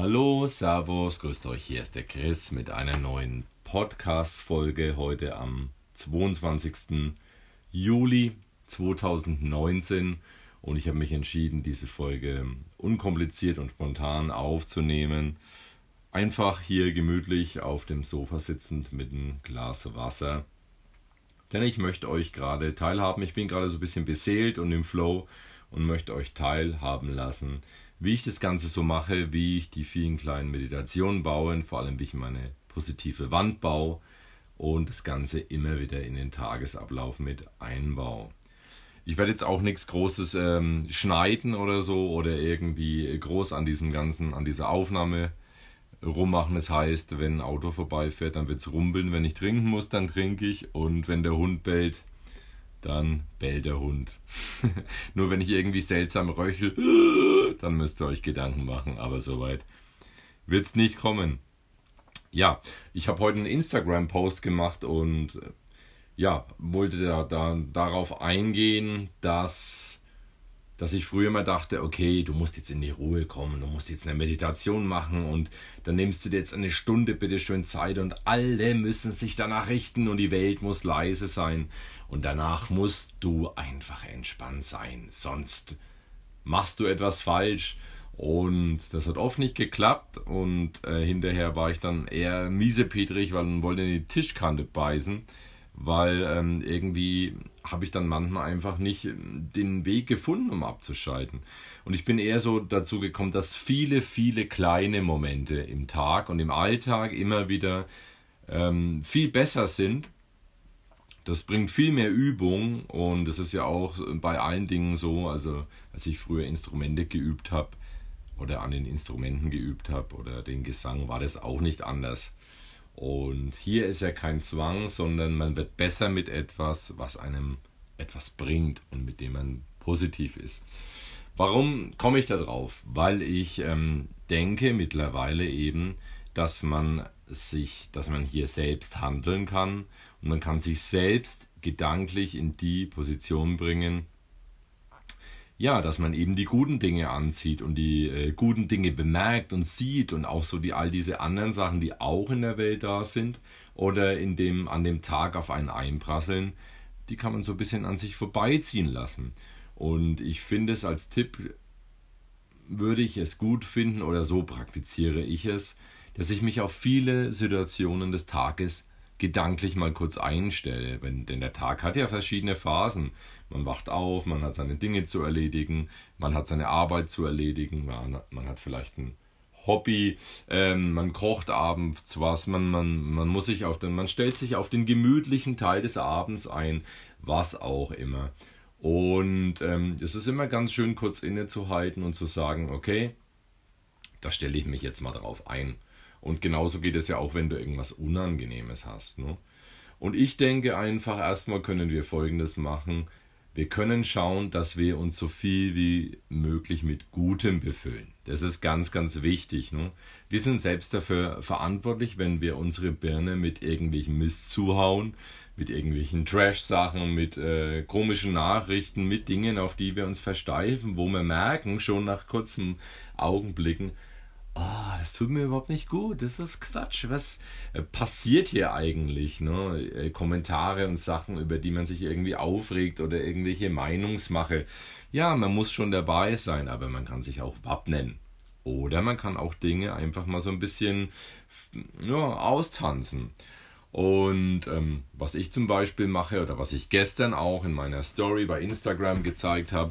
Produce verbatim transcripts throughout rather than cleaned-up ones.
Hallo, Servus, grüßt euch, hier ist der Chris mit einer neuen Podcast-Folge heute am zweiundzwanzigsten Juli zweitausendneunzehn und ich habe mich entschieden, diese Folge unkompliziert und spontan aufzunehmen. Einfach hier gemütlich auf dem Sofa sitzend mit einem Glas Wasser. Denn ich möchte euch gerade teilhaben, ich bin gerade so ein bisschen beseelt und im Flow und möchte euch teilhaben lassen, wie ich das Ganze so mache, wie ich die vielen kleinen Meditationen baue, vor allem wie ich meine positive Wand baue und das Ganze immer wieder in den Tagesablauf mit einbaue. Ich werde jetzt auch nichts Großes ähm, schneiden oder so oder irgendwie groß an diesem Ganzen, an dieser Aufnahme rummachen. Das heißt, wenn ein Auto vorbeifährt, dann wird es rumpeln. Wenn ich trinken muss, dann trinke ich. Und wenn der Hund bellt, dann bellt der Hund. Nur wenn ich irgendwie seltsam röchel, dann müsst ihr euch Gedanken machen. Aber soweit wird es nicht kommen. Ja, ich habe heute einen Instagram-Post gemacht und ja, wollte da, da darauf eingehen, dass, dass ich früher mal dachte, okay, du musst jetzt in die Ruhe kommen, du musst jetzt eine Meditation machen und dann nimmst du dir jetzt eine Stunde bitte schön Zeit und alle müssen sich danach richten und die Welt muss leise sein und danach musst du einfach entspannt sein, sonst machst du etwas falsch. Und das hat oft nicht geklappt und äh, hinterher war ich dann eher miesepetrig, weil man wollte in die Tischkante beißen. Weil ähm, irgendwie habe ich dann manchmal einfach nicht den Weg gefunden, um abzuschalten. Und ich bin eher so dazu gekommen, dass viele, viele kleine Momente im Tag und im Alltag immer wieder ähm, viel besser sind. Das bringt viel mehr Übung und das ist ja auch bei allen Dingen so. Also als ich früher Instrumente geübt habe oder an den Instrumenten geübt habe oder den Gesang, war das auch nicht anders. Und hier ist ja kein Zwang, sondern man wird besser mit etwas, was einem etwas bringt und mit dem man positiv ist. Warum komme ich da drauf? Weil ich ähm, denke mittlerweile eben, dass man sich, dass man hier selbst handeln kann und man kann sich selbst gedanklich in die Position bringen, ja, dass man eben die guten Dinge anzieht und die äh, guten Dinge bemerkt und sieht und auch so die all diese anderen Sachen, die auch in der Welt da sind oder in dem, an dem Tag auf einen einprasseln, die kann man so ein bisschen an sich vorbeiziehen lassen. Und ich finde es als Tipp, würde ich es gut finden oder so praktiziere ich es, dass ich mich auf viele Situationen des Tages gedanklich mal kurz einstelle, wenn, denn der Tag hat ja verschiedene Phasen. Man wacht auf, man hat seine Dinge zu erledigen, man hat seine Arbeit zu erledigen, man, man hat vielleicht ein Hobby, ähm, man kocht abends was, man, man, man muss sich auf den, man stellt sich auf den gemütlichen Teil des Abends ein, was auch immer. Und ähm, es ist immer ganz schön, kurz innezuhalten und zu sagen, okay, da stelle ich mich jetzt mal drauf ein. Und genauso geht es ja auch, wenn du irgendwas Unangenehmes hast. Ne? Und ich denke einfach, erstmal können wir Folgendes machen. Wir können schauen, dass wir uns so viel wie möglich mit Gutem befüllen. Das ist ganz, ganz wichtig. Ne? Wir sind selbst dafür verantwortlich, wenn wir unsere Birne mit irgendwelchen Mist zuhauen, mit irgendwelchen Trash-Sachen, mit äh, komischen Nachrichten, mit Dingen, auf die wir uns versteifen, wo wir merken, schon nach kurzen Augenblicken, ah, oh, das tut mir überhaupt nicht gut, das ist Quatsch, was äh, passiert hier eigentlich, ne? Äh, Kommentare und Sachen, über die man sich irgendwie aufregt oder irgendwelche Meinungsmache. Ja, man muss schon dabei sein, aber man kann sich auch wappnen. Oder man kann auch Dinge einfach mal so ein bisschen ja, austanzen. Und ähm, was ich zum Beispiel mache oder was ich gestern auch in meiner Story bei Instagram gezeigt habe,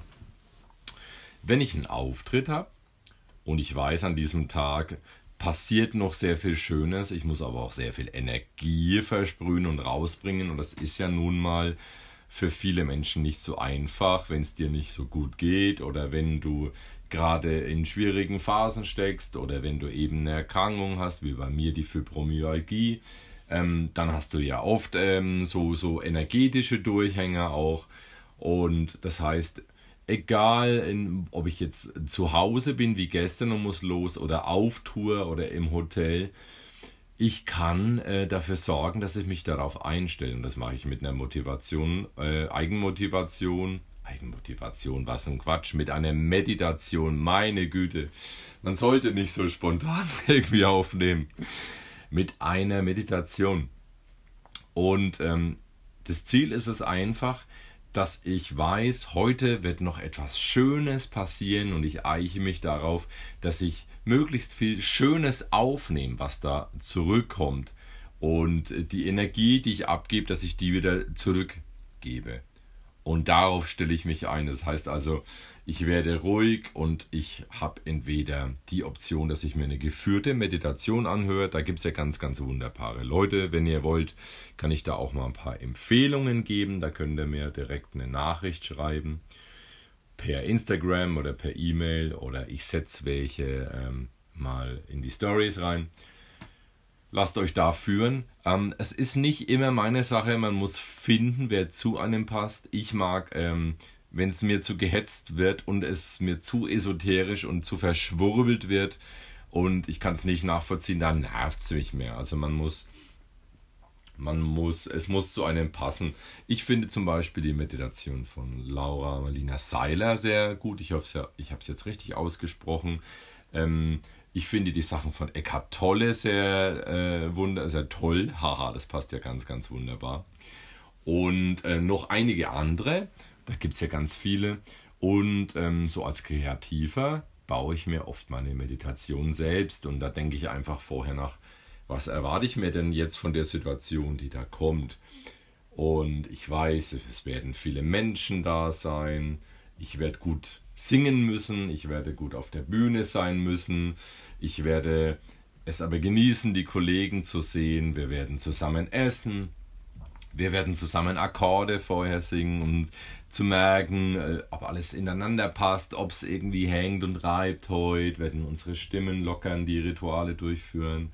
wenn ich einen Auftritt habe, und ich weiß, an diesem Tag passiert noch sehr viel Schönes. Ich muss aber auch sehr viel Energie versprühen und rausbringen. Und das ist ja nun mal für viele Menschen nicht so einfach, wenn es dir nicht so gut geht oder wenn du gerade in schwierigen Phasen steckst oder wenn du eben eine Erkrankung hast, wie bei mir die Fibromyalgie. Ähm, dann hast du ja oft ähm, so, so energetische Durchhänger auch. Und das heißt, egal, in, ob ich jetzt zu Hause bin wie gestern und muss los oder auf Tour oder im Hotel, ich kann äh, dafür sorgen, dass ich mich darauf einstelle. Und das mache ich mit einer Motivation, äh, Eigenmotivation Eigenmotivation, was ein Quatsch, mit einer Meditation, meine Güte. Man sollte nicht so spontan irgendwie aufnehmen. Mit einer Meditation. Und ähm, das Ziel ist es einfach, dass ich weiß, heute wird noch etwas Schönes passieren und ich eiche mich darauf, dass ich möglichst viel Schönes aufnehme, was da zurückkommt. Und die Energie, die ich abgebe, dass ich die wieder zurückgebe. Und darauf stelle ich mich ein. Das heißt also, ich werde ruhig und ich habe entweder die Option, dass ich mir eine geführte Meditation anhöre. Da gibt es ja ganz, ganz wunderbare Leute. Wenn ihr wollt, kann ich da auch mal ein paar Empfehlungen geben. Da könnt ihr mir direkt eine Nachricht schreiben. Per Instagram oder per E-Mail oder ich setze welche ähm, mal in die Stories rein. Lasst euch da führen. Ähm, es ist nicht immer meine Sache, man muss finden, wer zu einem passt. Ich mag, ähm, wenn es mir zu gehetzt wird und es mir zu esoterisch und zu verschwurbelt wird und ich kann es nicht nachvollziehen, dann nervt es mich mehr. Also man muss, man muss, es muss zu einem passen. Ich finde zum Beispiel die Meditation von Laura Marlina Seiler sehr gut. Ich hoffe, ich habe es jetzt richtig ausgesprochen. Ähm, Ich finde die Sachen von Eckhart Tolle sehr, äh, wunder, sehr toll. Haha, das passt ja ganz, ganz wunderbar. Und äh, noch einige andere. Da gibt es ja ganz viele. Und ähm, so als Kreativer baue ich mir oft meine Meditation selbst. Und da denke ich einfach vorher nach, was erwarte ich mir denn jetzt von der Situation, die da kommt. Und ich weiß, es werden viele Menschen da sein. Ich werde gut singen müssen, ich werde gut auf der Bühne sein müssen, ich werde es aber genießen, die Kollegen zu sehen, wir werden zusammen essen, wir werden zusammen Akkorde vorher singen, um zu merken, ob alles ineinander passt, ob es irgendwie hängt und reibt heute, werden unsere Stimmen lockern, die Rituale durchführen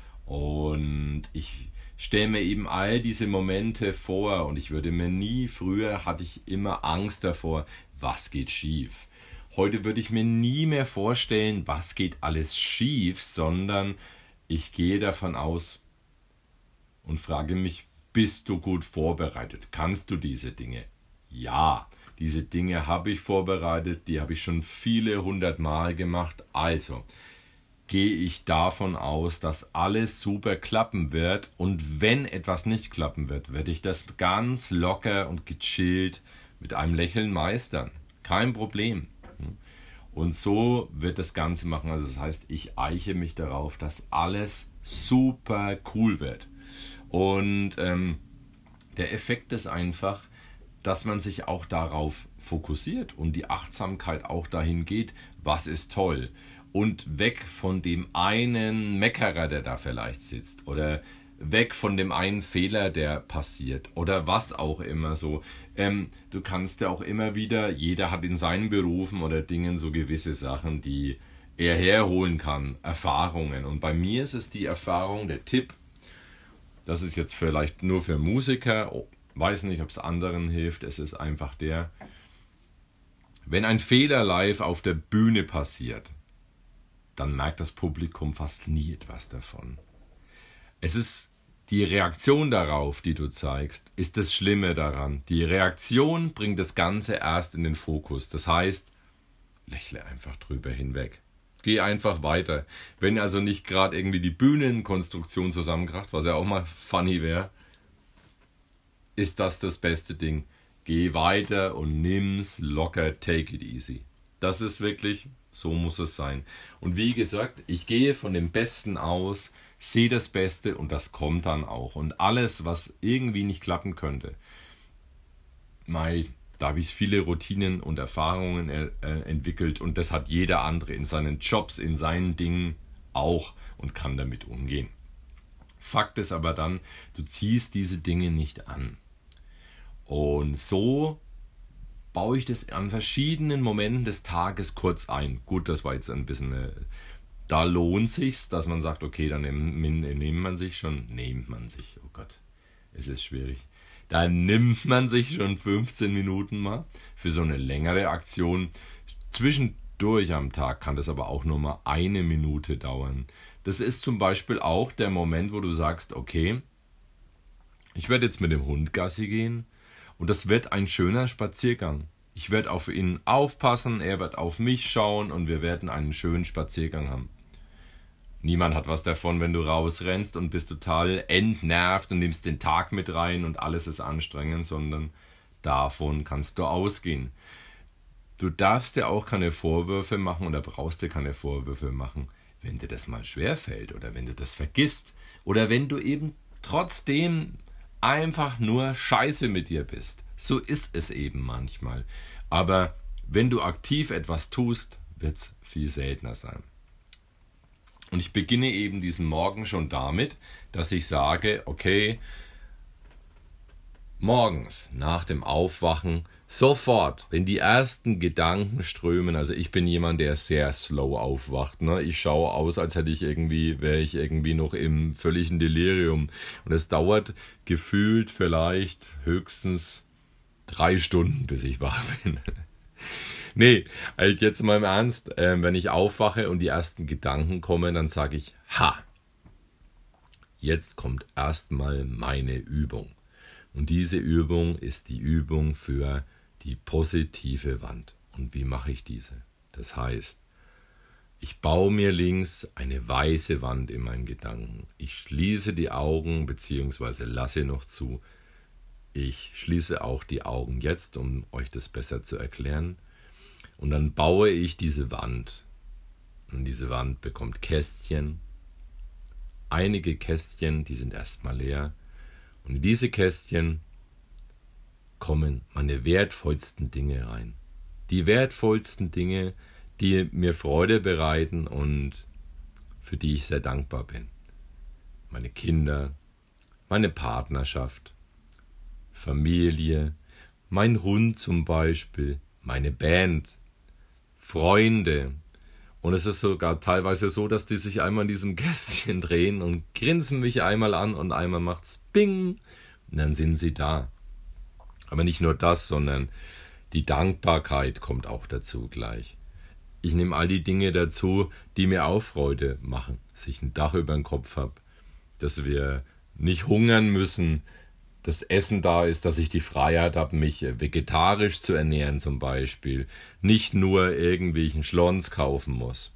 und ich stelle mir eben all diese Momente vor und ich würde mir nie, früher hatte ich immer Angst davor, was geht schief. Heute würde ich mir nie mehr vorstellen, was geht alles schief, sondern ich gehe davon aus und frage mich, bist du gut vorbereitet? Kannst du diese Dinge? Ja, diese Dinge habe ich vorbereitet, die habe ich schon viele hundert Mal gemacht. Also gehe ich davon aus, dass alles super klappen wird und wenn etwas nicht klappen wird, werde ich das ganz locker und gechillt mit einem Lächeln meistern. Kein Problem. Und so wird das Ganze machen. Also das heißt, ich eiche mich darauf, dass alles super cool wird. Und ähm, der Effekt ist einfach, dass man sich auch darauf fokussiert und die Achtsamkeit auch dahin geht, was ist toll. Und weg von dem einen Meckerer, der da vielleicht sitzt oder weg von dem einen Fehler, der passiert oder was auch immer so. Ähm, du kannst ja auch immer wieder, jeder hat in seinen Berufen oder Dingen so gewisse Sachen, die er herholen kann, Erfahrungen. Und bei mir ist es die Erfahrung, der Tipp, das ist jetzt vielleicht nur für Musiker, oh, weiß nicht, ob es anderen hilft, es ist einfach der, wenn ein Fehler live auf der Bühne passiert, dann merkt das Publikum fast nie etwas davon. Es ist die Reaktion darauf, die du zeigst, ist das Schlimme daran. Die Reaktion bringt das Ganze erst in den Fokus. Das heißt, lächle einfach drüber hinweg. Geh einfach weiter. Wenn also nicht gerade irgendwie die Bühnenkonstruktion zusammenkracht, was ja auch mal funny wäre, ist das das beste Ding. Geh weiter und nimm's locker, take it easy. Das ist wirklich, so muss es sein. Und wie gesagt, ich gehe von dem Besten aus, sehe das Beste und das kommt dann auch. Und alles, was irgendwie nicht klappen könnte, mei, da habe ich viele Routinen und Erfahrungen äh, entwickelt und das hat jeder andere in seinen Jobs, in seinen Dingen auch und kann damit umgehen. Fakt ist aber dann, du ziehst diese Dinge nicht an. Und so baue ich das an verschiedenen Momenten des Tages kurz ein. Gut, das war jetzt ein bisschen, äh, da lohnt sich's, dass man sagt, okay, dann nimmt, nimmt man sich schon, nimmt man sich, oh Gott, es ist schwierig. Da nimmt man sich schon fünfzehn Minuten mal für so eine längere Aktion. Zwischendurch am Tag kann das aber auch nur mal eine Minute dauern. Das ist zum Beispiel auch der Moment, wo du sagst, okay, ich werde jetzt mit dem Hund Gassi gehen und das wird ein schöner Spaziergang. Ich werde auf ihn aufpassen, er wird auf mich schauen und wir werden einen schönen Spaziergang haben. Niemand hat was davon, wenn du rausrennst und bist total entnervt und nimmst den Tag mit rein und alles ist anstrengend, sondern davon kannst du ausgehen. Du darfst dir auch keine Vorwürfe machen oder brauchst dir keine Vorwürfe machen, wenn dir das mal schwerfällt oder wenn du das vergisst oder wenn du eben trotzdem einfach nur scheiße mit dir bist. So ist es eben manchmal. Aber wenn du aktiv etwas tust, wird es viel seltener sein. Und ich beginne eben diesen Morgen schon damit, dass ich sage, okay, morgens nach dem Aufwachen, sofort, wenn die ersten Gedanken strömen, also ich bin jemand, der sehr slow aufwacht, ne? Ich schaue aus, als hätte ich irgendwie, wäre ich irgendwie noch im völligen Delirium. Und es dauert gefühlt vielleicht höchstens drei Stunden, bis ich wach bin. Nee, halt jetzt mal im Ernst, äh, wenn ich aufwache und die ersten Gedanken kommen, dann sage ich, ha, jetzt kommt erstmal meine Übung. Und diese Übung ist die Übung für die positive Wand. Und wie mache ich diese? Das heißt, ich baue mir links eine weiße Wand in meinen Gedanken. Ich schließe die Augen bzw. lasse noch zu. Ich schließe auch die Augen jetzt, um euch das besser zu erklären. Und dann baue ich diese Wand. Und diese Wand bekommt Kästchen. Einige Kästchen, die sind erstmal leer. Und in diese Kästchen kommen meine wertvollsten Dinge rein. Die wertvollsten Dinge, die mir Freude bereiten und für die ich sehr dankbar bin. Meine Kinder, meine Partnerschaft, Familie, mein Hund zum Beispiel, meine Band, Freunde. Und es ist sogar teilweise so, dass die sich einmal in diesem Kästchen drehen und grinsen mich einmal an und einmal macht's Bing und dann sind sie da. Aber nicht nur das, sondern die Dankbarkeit kommt auch dazu gleich. Ich nehme all die Dinge dazu, die mir auch Freude machen. Dass ich ein Dach über den Kopf habe, dass wir nicht hungern müssen, das Essen da ist, dass ich die Freiheit habe, mich vegetarisch zu ernähren zum Beispiel, nicht nur irgendwelchen Schlons kaufen muss.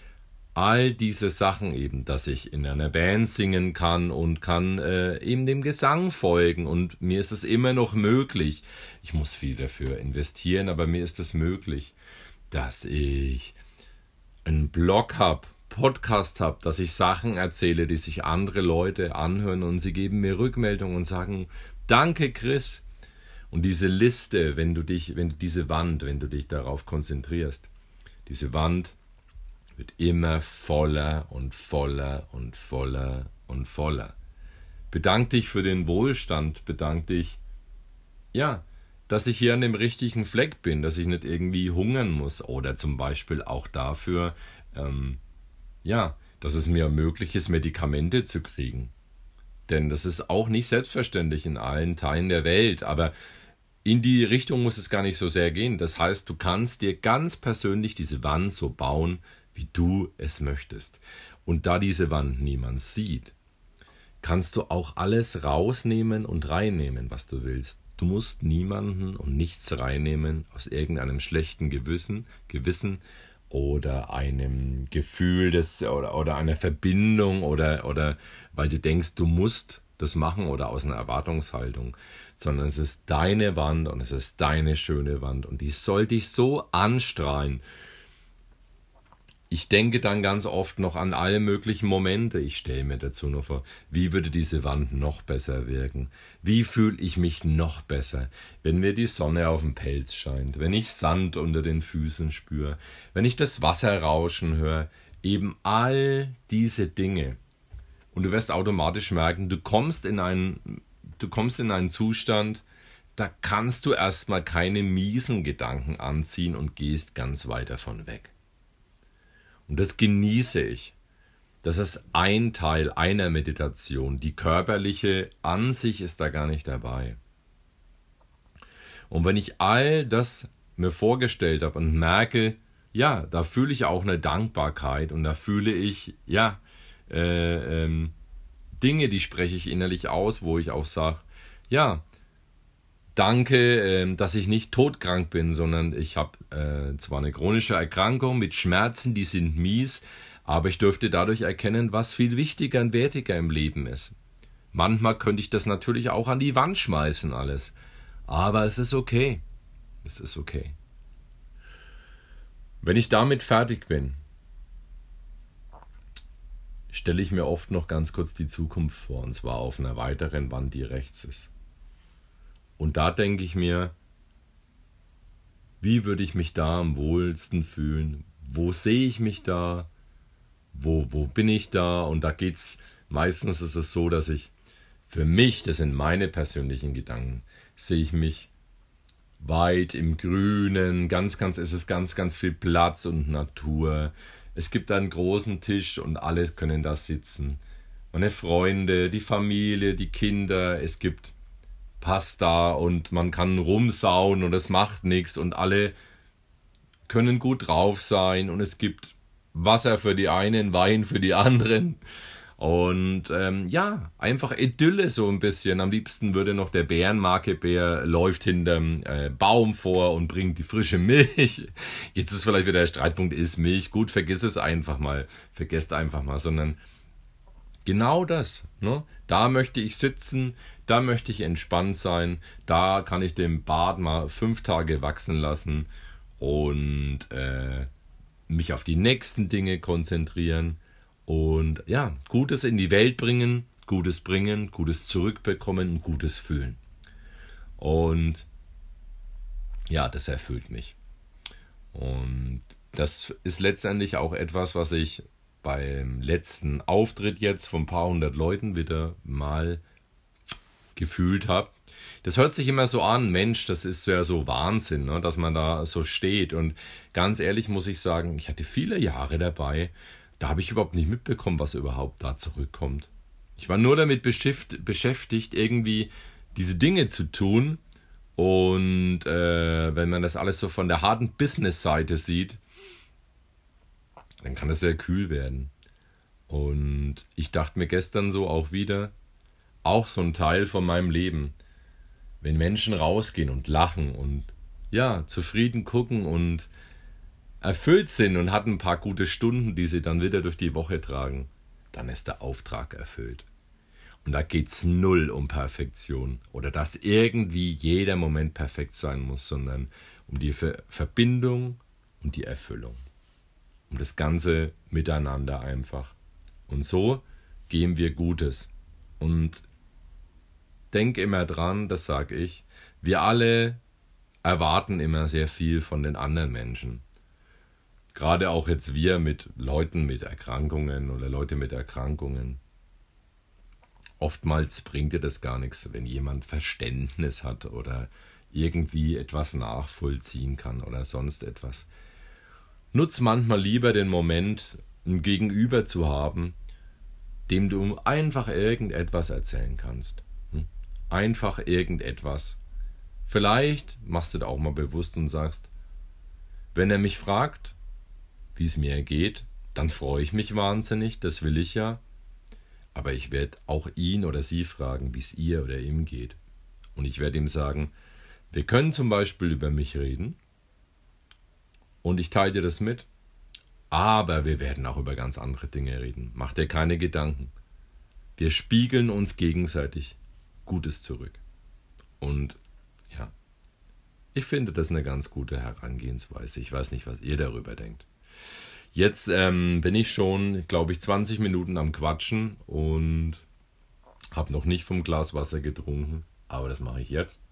All diese Sachen eben, dass ich in einer Band singen kann und kann äh, eben dem Gesang folgen und mir ist es immer noch möglich, ich muss viel dafür investieren, aber mir ist es möglich, dass ich einen Blog habe, Podcast habe, dass ich Sachen erzähle, die sich andere Leute anhören und sie geben mir Rückmeldung und sagen, danke Chris. Und diese Liste, wenn du dich, wenn du diese Wand, wenn du dich darauf konzentrierst, diese Wand wird immer voller und voller und voller und voller. Bedank dich für den Wohlstand, bedank dich, ja, dass ich hier an dem richtigen Fleck bin, dass ich nicht irgendwie hungern muss oder zum Beispiel auch dafür, ähm, ja, dass es mir möglich ist, Medikamente zu kriegen. Denn das ist auch nicht selbstverständlich in allen Teilen der Welt, aber in die Richtung muss es gar nicht so sehr gehen. Das heißt, du kannst dir ganz persönlich diese Wand so bauen, wie du es möchtest. Und da diese Wand niemand sieht, kannst du auch alles rausnehmen und reinnehmen, was du willst. Du musst niemanden und nichts reinnehmen aus irgendeinem schlechten Gewissen, Gewissen oder einem Gefühl des, oder, oder einer Verbindung oder, oder weil du denkst, du musst das machen oder aus einer Erwartungshaltung, sondern es ist deine Wand und es ist deine schöne Wand und die soll dich so anstrahlen. Ich denke dann ganz oft noch an alle möglichen Momente. Ich stelle mir dazu nur vor, wie würde diese Wand noch besser wirken? Wie fühle ich mich noch besser, wenn mir die Sonne auf den Pelz scheint, wenn ich Sand unter den Füßen spüre, wenn ich das Wasser rauschen höre, eben all diese Dinge. Und du wirst automatisch merken, du kommst in einen, du kommst in einen Zustand, da kannst du erstmal keine miesen Gedanken anziehen und gehst ganz weit davon weg. Und das genieße ich. Das ist ein Teil einer Meditation. Die körperliche an sich ist da gar nicht dabei. Und wenn ich all das mir vorgestellt habe und merke, ja, da fühle ich auch eine Dankbarkeit und da fühle ich, ja, äh, ähm, Dinge, die spreche ich innerlich aus, wo ich auch sage, ja, danke, dass ich nicht todkrank bin, sondern ich habe äh, zwar eine chronische Erkrankung mit Schmerzen, die sind mies, aber ich dürfte dadurch erkennen, was viel wichtiger und wertiger im Leben ist. Manchmal könnte ich das natürlich auch an die Wand schmeißen alles, aber es ist okay. Es ist okay. Wenn ich damit fertig bin, stelle ich mir oft noch ganz kurz die Zukunft vor, und zwar auf einer weiteren Wand, die rechts ist. Und da denke ich mir, wie würde ich mich da am wohlsten fühlen? Wo sehe ich mich da? Wo, wo bin ich da? Und da geht's, meistens ist es so, dass ich für mich, das sind meine persönlichen Gedanken, sehe ich mich weit im Grünen, ganz, ganz, es ist ganz, ganz viel Platz und Natur. Es gibt einen großen Tisch und alle können da sitzen. Meine Freunde, die Familie, die Kinder, es gibt Pasta und man kann rumsauen und es macht nichts und alle können gut drauf sein und es gibt Wasser für die einen, Wein für die anderen. Und ähm, ja, einfach Idylle so ein bisschen. Am liebsten würde noch der Bärenmarke-Bär läuft hinterm äh, Baum vor und bringt die frische Milch. Jetzt ist vielleicht wieder der Streitpunkt, ist Milch gut, vergiss es einfach mal. Vergesst einfach mal, sondern genau das. Ne? Da möchte ich sitzen, da möchte ich entspannt sein, da kann ich den Bart mal fünf Tage wachsen lassen und äh, mich auf die nächsten Dinge konzentrieren. Und ja, Gutes in die Welt bringen, Gutes bringen, Gutes zurückbekommen und Gutes fühlen. Und ja, das erfüllt mich. Und das ist letztendlich auch etwas, was ich beim letzten Auftritt jetzt von ein paar hundert Leuten wieder mal gefühlt habe. Das hört sich immer so an, Mensch, das ist ja so Wahnsinn, ne, dass man da so steht. Und ganz ehrlich muss ich sagen, ich hatte viele Jahre dabei, da habe ich überhaupt nicht mitbekommen, was überhaupt da zurückkommt. Ich war nur damit beschäftigt, irgendwie diese Dinge zu tun. Und äh, wenn man das alles so von der harten Business-Seite sieht, dann kann das sehr kühl werden. Und ich dachte mir gestern so auch wieder, auch so ein Teil von meinem Leben, wenn Menschen rausgehen und lachen und ja, zufrieden gucken und erfüllt sind und hatten ein paar gute Stunden, die sie dann wieder durch die Woche tragen, dann ist der Auftrag erfüllt. Und da geht es null um Perfektion oder dass irgendwie jeder Moment perfekt sein muss, sondern um die Ver- Verbindung und die Erfüllung. Um das ganze Miteinander einfach. Und so geben wir Gutes. Und denk immer dran, das sage ich, wir alle erwarten immer sehr viel von den anderen Menschen. Gerade auch jetzt wir mit Leuten mit Erkrankungen oder Leute mit Erkrankungen. Oftmals bringt dir das gar nichts, wenn jemand Verständnis hat oder irgendwie etwas nachvollziehen kann oder sonst etwas. Nutz manchmal lieber den Moment, ein Gegenüber zu haben, dem du einfach irgendetwas erzählen kannst. Einfach irgendetwas. Vielleicht machst du da auch mal bewusst und sagst, wenn er mich fragt, wie es mir geht, dann freue ich mich wahnsinnig, das will ich ja. Aber ich werde auch ihn oder sie fragen, wie es ihr oder ihm geht. Und ich werde ihm sagen, wir können zum Beispiel über mich reden und ich teile dir das mit, aber wir werden auch über ganz andere Dinge reden. Mach dir keine Gedanken. Wir spiegeln uns gegenseitig Gutes zurück. Und ja, ich finde das eine ganz gute Herangehensweise. Ich weiß nicht, was ihr darüber denkt. Jetzt ähm, bin ich schon, glaube ich, zwanzig Minuten am Quatschen und habe noch nicht vom Glas Wasser getrunken, aber das mache ich jetzt.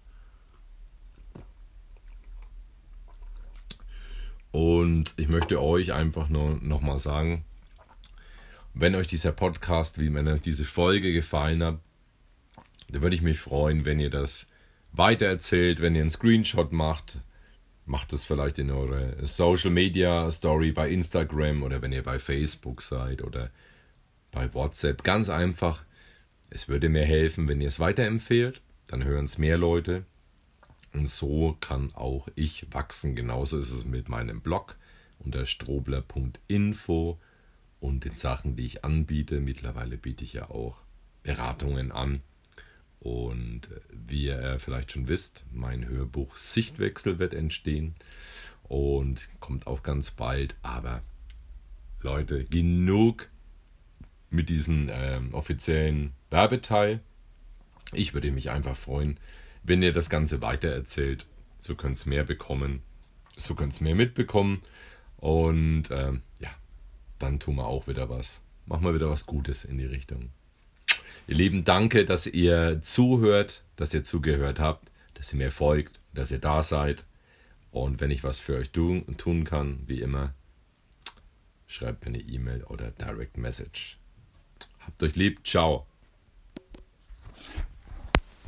Und ich möchte euch einfach nur noch mal sagen, wenn euch dieser Podcast, wie wenn euch diese Folge gefallen hat, dann würde ich mich freuen, wenn ihr das weitererzählt, wenn ihr einen Screenshot macht. Macht das vielleicht in eure Social Media Story bei Instagram oder wenn ihr bei Facebook seid oder bei WhatsApp. Ganz einfach. Es würde mir helfen, wenn ihr es weiterempfehlt. Dann hören es mehr Leute. Und so kann auch ich wachsen. Genauso ist es mit meinem Blog unter strobler punkt info und den Sachen, die ich anbiete. Mittlerweile biete ich ja auch Beratungen an. Und wie ihr vielleicht schon wisst, mein Hörbuch Sichtwechsel wird entstehen und kommt auch ganz bald. Aber Leute, genug mit diesem ähm, offiziellen Werbeteil. Ich würde mich einfach freuen, wenn ihr das Ganze weitererzählt. So könnt ihr mehr bekommen, so könnt ihr mehr mitbekommen. Und ähm, ja, dann tun wir auch wieder was. Machen wir wieder was Gutes in die Richtung. Ihr Lieben, danke, dass ihr zuhört, dass ihr zugehört habt, dass ihr mir folgt, dass ihr da seid. Und wenn ich was für euch tun, tun kann, wie immer, schreibt mir eine E-Mail oder Direct Message. Habt euch lieb. Ciao.